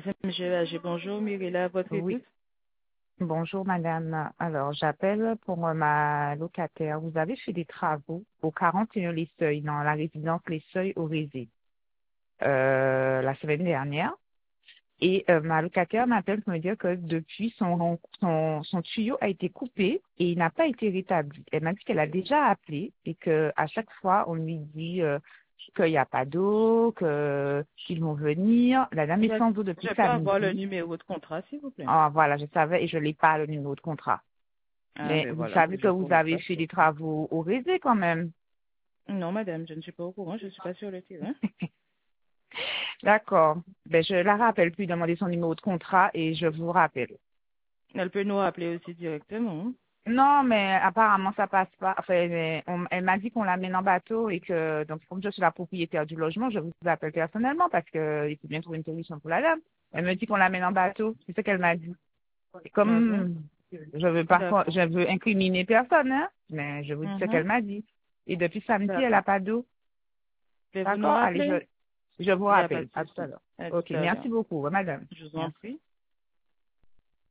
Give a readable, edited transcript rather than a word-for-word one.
Monsieur Lager, bonjour, Mirella, à votre Oui, écoute. bonjour madame. Alors, j'appelle pour ma locataire. Vous avez fait des travaux au 41 Les Seuils, dans la résidence Les Seuils au Résé, la semaine dernière. Et ma locataire m'appelle pour me dire que depuis, son tuyau a été coupé et il n'a pas été rétabli. Elle m'a dit qu'elle a déjà appelé et que à chaque fois, on lui dit qu'il n'y a pas d'eau, qu'ils vont venir. La dame est Je, sans eau depuis je peux avoir le samedi. numéro de contrat, s'il vous plaît. Ah, voilà, je savais et je n'ai pas le numéro de contrat. Ah, Mais ben vous voilà, savez c'est que juste vous pour mettre avez ça fait sur. des travaux au Résé quand même. Non, madame, je ne suis pas au courant, je ne suis pas sur le terrain. D'accord. Ben, je la rappelle, puis demander son numéro de contrat et je vous rappelle. Elle peut nous rappeler aussi directement. Non, mais apparemment, ça passe pas. Enfin, elle m'a dit qu'on l'amène en bateau et que, donc, comme je suis la propriétaire du logement, je vous appelle personnellement parce que il faut bien trouver une solution pour la dame. Elle me dit qu'on l'amène en bateau. C'est ce qu'elle m'a dit. Et Ah bon? comme je veux pas, D'accord. je veux incriminer personne, hein, mais je vous dis ce Mhm. qu'elle m'a dit. Et depuis samedi, elle D'accord. a pas d'eau. Pouvez-vous nous D'accord? Allez, rappeler? je vous Il n'y a pas rappelle. de À tout à souci. l'heure. À tout Ok, à l'heure. merci beaucoup, madame. Je vous en Merci. prie.